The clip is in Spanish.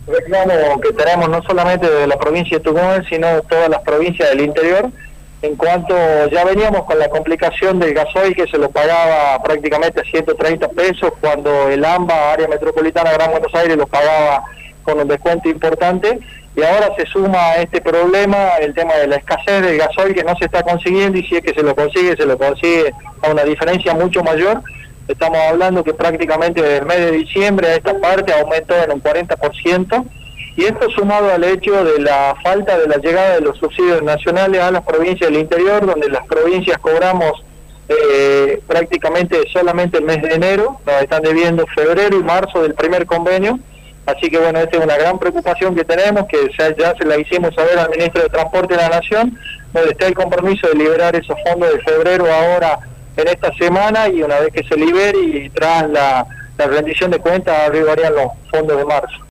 reclamo que tenemos no solamente de la provincia de Tucumán, sino todas las provincias del interior, en cuanto ya veníamos con la complicación del gasoil que se lo pagaba prácticamente a 130 pesos, cuando el AMBA, Área Metropolitana Gran Buenos Aires, lo pagaba con un descuento importante, y ahora se suma a este problema el tema de la escasez del gasoil que no se está consiguiendo, y si es que se lo consigue a una diferencia mucho mayor. Estamos hablando que prácticamente desde el mes de diciembre a esta parte aumentó en un 40%, y esto sumado al hecho de la falta de la llegada de los subsidios nacionales a las provincias del interior, donde las provincias cobramos prácticamente solamente el mes de enero, nos están debiendo febrero y marzo del primer convenio. Así que bueno, esta es una gran preocupación que tenemos, que ya se la hicimos saber al Ministro de Transporte de la Nación, donde está el compromiso de liberar esos fondos de febrero ahora en esta semana, y una vez que se libere y tras la rendición de cuentas arribarían los fondos de marzo.